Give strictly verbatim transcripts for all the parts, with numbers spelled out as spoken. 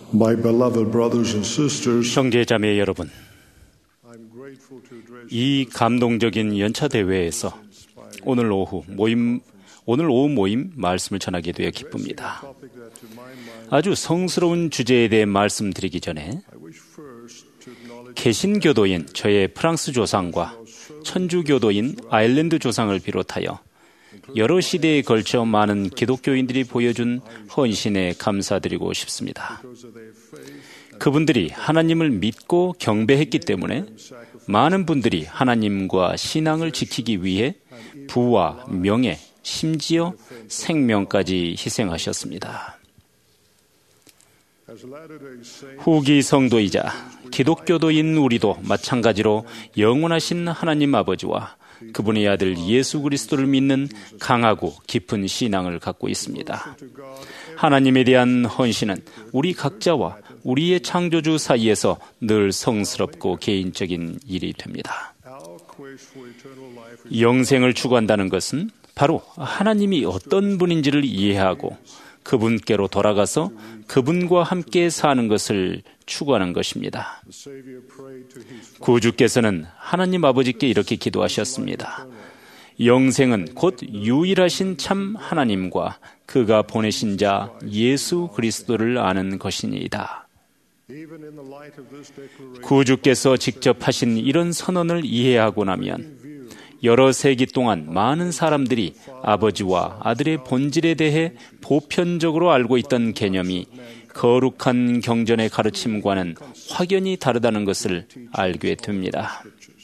My beloved brothers and sisters, 형제자매 여러분, 이 감동적인 연차 대회에서 오늘 오후 모임 오늘 오후 모임 말씀을 전하게 되어 기쁩니다. 아주 성스러운 주제에 대해 말씀드리기 전에 개신교도인 저의 프랑스 조상과 천주교도인 아일랜드 조상을 비롯하여 여러 시대에 걸쳐 많은 기독교인들이 보여준 헌신에 감사드리고 싶습니다. 그분들이 하나님을 믿고 경배했기 때문에 많은 분들이 하나님과 신앙을 지키기 위해 부와 명예, 심지어 생명까지 희생하셨습니다. 후기 성도이자 기독교도인 우리도 마찬가지로 영원하신 하나님 아버지와 그분의 아들 예수 그리스도를 믿는 강하고 깊은 신앙을 갖고 있습니다. 하나님에 대한 헌신은 우리 각자와 우리의 창조주 사이에서 늘 성스럽고 개인적인 일이 됩니다. 영생을 추구한다는 것은 바로 하나님이 어떤 분인지를 이해하고 그분께로 돌아가서 그분과 함께 사는 것을 추구하는 것입니다. 구주께서는 하나님 아버지께 이렇게 기도하셨습니다. 영생은 곧 유일하신 참 하나님과 그가 보내신 자 예수 그리스도를 아는 것이니이다. 구주께서 직접 하신 이런 선언을 이해하고 나면 여러 세기 동안 많은 사람들이 아버지와 아들의 본질에 대해 보편적으로 알고 있던 개념이 거룩한 경전의 가르침과는 확연히 다르다는 것을 알게 됩니다.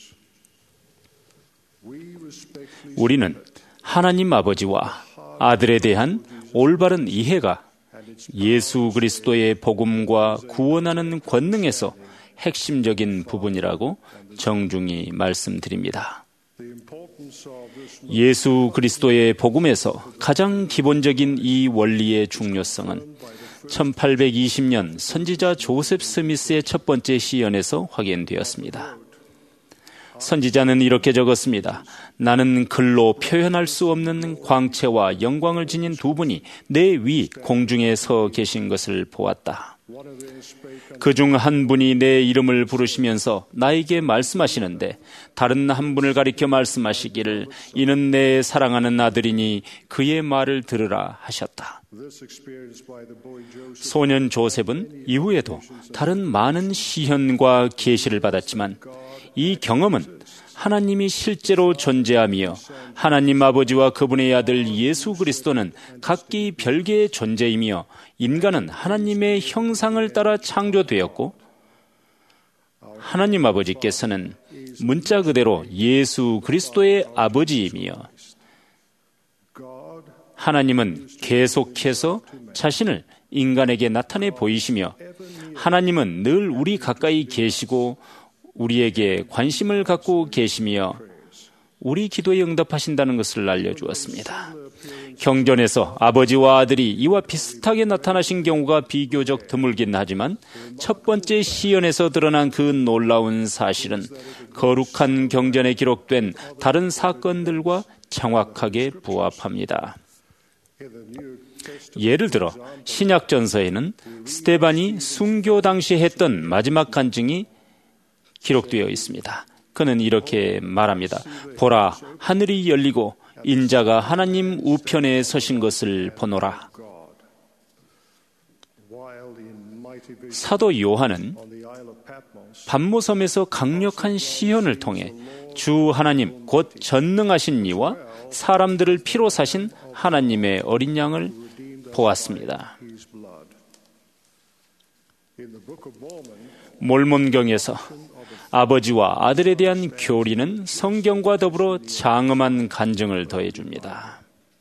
우리는 하나님 아버지와 아들에 대한 올바른 이해가 예수 그리스도의 복음과 구원하는 권능에서 핵심적인 부분이라고 정중히 말씀드립니다. 예수 그리스도의 복음에서 가장 기본적인 이 원리의 중요성은 천팔백이십 년 선지자 조셉 스미스의 첫 번째 시연에서 확인되었습니다. 선지자는 이렇게 적었습니다. 나는 글로 표현할 수 없는 광채와 영광을 지닌 두 분이 내 위 공중에 서 계신 것을 보았다. 그중 한 분이 내 이름을 부르시면서 나에게 말씀하시는데 다른 한 분을 가리켜 말씀하시기를 이는 내 사랑하는 아들이니 그의 말을 들으라 하셨다. 소년 조셉은 이후에도 다른 많은 시현과 계시를 받았지만 이 경험은 하나님이 실제로 존재하며 하나님 아버지와 그분의 아들 예수 그리스도는 각기 별개의 존재이며 인간은 하나님의 형상을 따라 창조되었고 하나님 아버지께서는 문자 그대로 예수 그리스도의 아버지이며 하나님은 계속해서 자신을 인간에게 나타내 보이시며 하나님은 늘 우리 가까이 계시고 우리에게 관심을 갖고 계시며 우리 기도에 응답하신다는 것을 알려주었습니다. 경전에서 아버지와 아들이 이와 비슷하게 나타나신 경우가 비교적 드물긴 하지만 첫 번째 시연에서 드러난 그 놀라운 사실은 거룩한 경전에 기록된 다른 사건들과 정확하게 부합합니다. 예를 들어 신약전서에는 스데반이 순교 당시 했던 마지막 간증이 기록되어 있습니다. 그는 이렇게 말합니다. 보라, 하늘이 열리고 인자가 하나님 우편에 서신 것을 보노라. 사도 요한은 patmos섬에서 강력한 시현을 통해 주 하나님 곧 전능하신 이와 사람들을 피로 사신 하나님의 어린 양을 보았습니다. 몰몬경에서 아버지와 아들에 대한 교리는 성경과 더불어 장엄한 간증을 더해줍니다.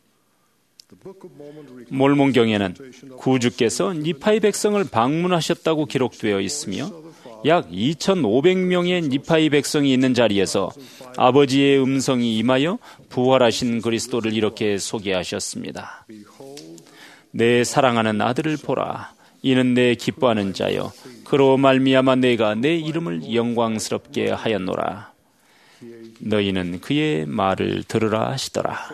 몰몬경에는 구주께서 니파의 백성을 방문하셨다고 기록되어 있으며 약 이천오백 명의 니파의 백성이 있는 자리에서 아버지의 음성이 임하여 부활하신 그리스도를 이렇게 소개하셨습니다. 내 사랑하는 아들을 보라. 이는 내 기뻐하는 자여 그로 말미암아 내가 내 이름을 영광스럽게 하였노라. 너희는 그의 말을 들으라 하시더라.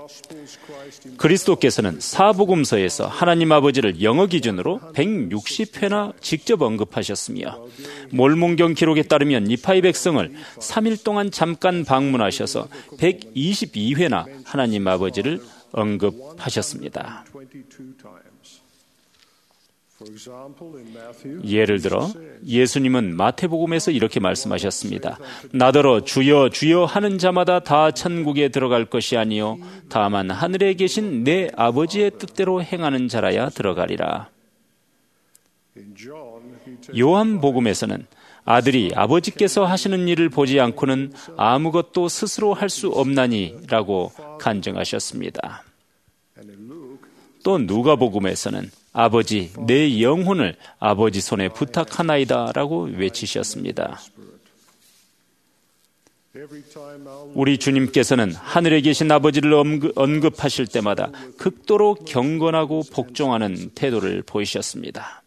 그리스도께서는 사복음서에서 하나님 아버지를 영어 기준으로 백육십 회나 직접 언급하셨으며 몰몬경 기록에 따르면 니파의 백성을 삼 일 동안 잠깐 방문하셔서 백이십이 회나 하나님 아버지를 언급하셨습니다. 예를 들어 예수님은 마태복음에서 이렇게 말씀하셨습니다. 나더러 주여 주여 하는 자마다 다 천국에 들어갈 것이 아니요 다만 하늘에 계신 내 아버지의 뜻대로 행하는 자라야 들어가리라. 요한복음에서는 아들이 아버지께서 하시는 일을 보지 않고는 아무것도 스스로 할 수 없나니라고 간증하셨습니다. 또 누가복음에서는 아버지 내 영혼을 아버지 손에 부탁하나이다 라고 외치셨습니다. 우리 주님께서는 하늘에 계신 아버지를 언급하실 때마다 극도로 경건하고 복종하는 태도를 보이셨습니다.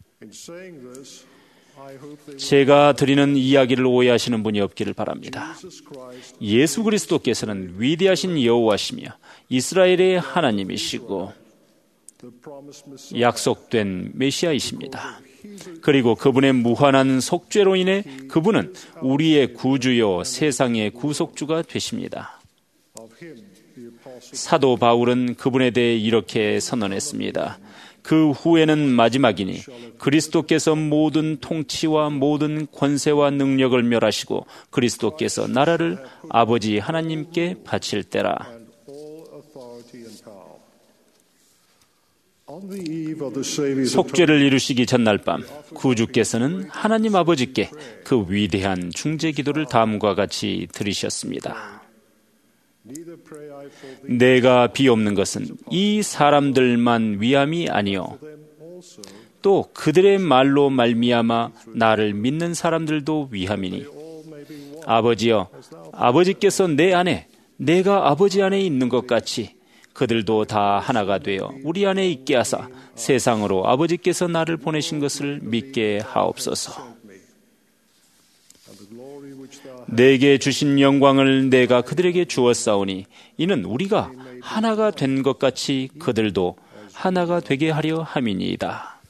제가 드리는 이야기를 오해하시는 분이 없기를 바랍니다. 예수 그리스도께서는 위대하신 여호와시며 이스라엘의 하나님이시고 약속된 메시아이십니다. 그리고 그분의 무한한 속죄로 인해 그분은 우리의 구주요 세상의 구속주가 되십니다. 사도 바울은 그분에 대해 이렇게 선언했습니다. 그 후에는 마지막이니 그리스도께서 모든 통치와 모든 권세와 능력을 멸하시고 그리스도께서 나라를 아버지 하나님께 바칠 때라. 속죄를 이루시기 전날 밤 구주께서는 하나님 아버지께 그 위대한 중재 기도를 다음과 같이 드리셨습니다. 내가 비옵는 것은 이 사람들만 위함이 아니요 또 그들의 말로 말미암아 나를 믿는 사람들도 위함이니 아버지여 아버지께서 내 안에 내가 아버지 안에 있는 것 같이 그들도 다 하나가 되어 우리 안에 있게 하사 세상으로 아버지께서 나를 보내신 것을 믿게 하옵소서. 내게 주신 영광을 내가 그들에게 주었사오니 이는 우리가 하나가 된 것 같이 그들도 하나가 되게 하려 함이니이다.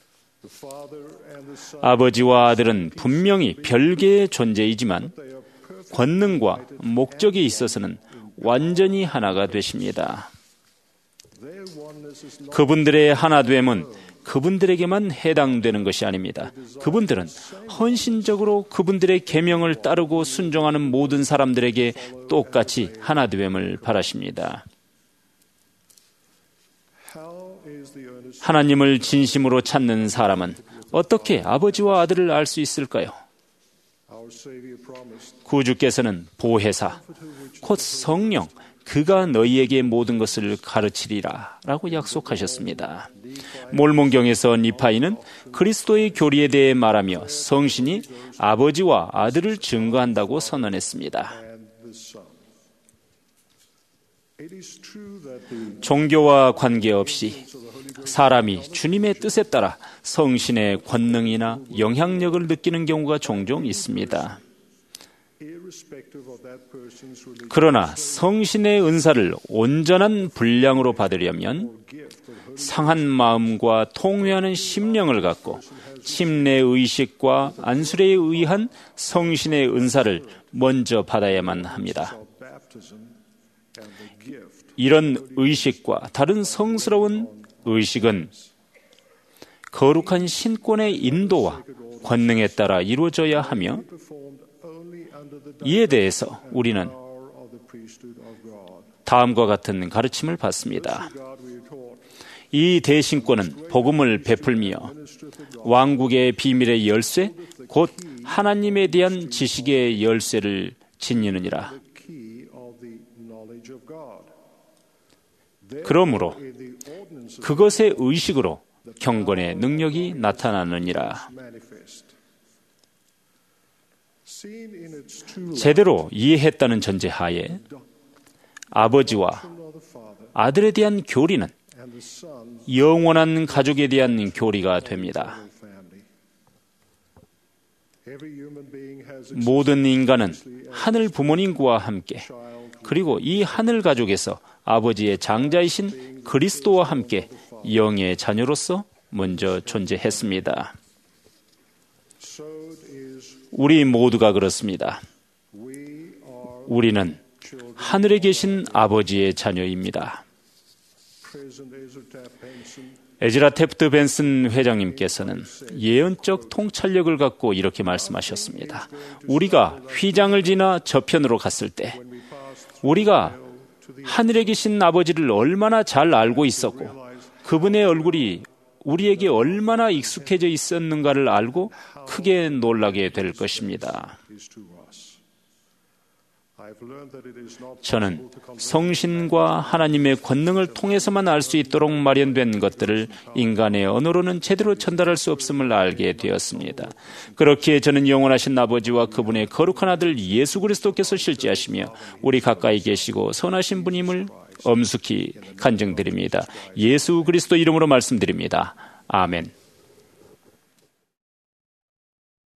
아버지와 아들은 분명히 별개의 존재이지만 권능과 목적에 있어서는 완전히 하나가 되십니다. 그분들의 하나됨은 그분들에게만 해당되는 것이 아닙니다. 그분들은 헌신적으로 그분들의 계명을 따르고 순종하는 모든 사람들에게 똑같이 하나됨을 바라십니다. 하나님을 진심으로 찾는 사람은 어떻게 아버지와 아들을 알 수 있을까요? 구주께서는 보혜사, 곧 성령, 그가 너희에게 모든 것을 가르치리라 라고 약속하셨습니다. 몰몬경에서 니파이는 그리스도의 교리에 대해 말하며 성신이 아버지와 아들을 증거한다고 선언했습니다. 종교와 관계없이 사람이 주님의 뜻에 따라 성신의 권능이나 영향력을 느끼는 경우가 종종 있습니다. 그러나 성신의 은사를 온전한 분량으로 받으려면 상한 마음과 통회하는 심령을 갖고 침례의식과 안수례에 의한 성신의 은사를 먼저 받아야만 합니다. 이런 의식과 다른 성스러운 의식은 거룩한 신권의 인도와 권능에 따라 이루어져야 하며 이에 대해서 우리는 다음과 같은 가르침을 받습니다. 이 대신권은 복음을 베풀며 왕국의 비밀의 열쇠, 곧 하나님에 대한 지식의 열쇠를 지니느니라. 그러므로 그것의 의식으로 경건의 능력이 나타나느니라. 제대로 이해했다는 전제하에 아버지와 아들에 대한 교리는 영원한 가족에 대한 교리가 됩니다. 모든 인간은 하늘 부모님과 함께 그리고 이 하늘 가족에서 아버지의 장자이신 그리스도와 함께 영의 자녀로서 먼저 존재했습니다. 우리 모두가 그렇습니다. 우리는 하늘에 계신 아버지의 자녀입니다. 에즈라 태프트 벤슨 회장님께서는 예언적 통찰력을 갖고 이렇게 말씀하셨습니다. 우리가 휘장을 지나 저편으로 갔을 때 우리가 하늘에 계신 아버지를 얼마나 잘 알고 있었고 그분의 얼굴이 우리에게 얼마나 익숙해져 있었는가를 알고 크게 놀라게 될 것입니다. 저는 성신과 하나님의 권능을 통해서만 알 수 있도록 마련된 것들을 인간의 언어로는 제대로 전달할 수 없음을 알게 되었습니다. 그렇기에 저는 영원하신 아버지와 그분의 거룩한 아들 예수 그리스도께서 실제하시며 우리 가까이 계시고 선하신 분임을 엄숙히 간증드립니다. 예수 그리스도 이름으로 말씀드립니다. 아멘.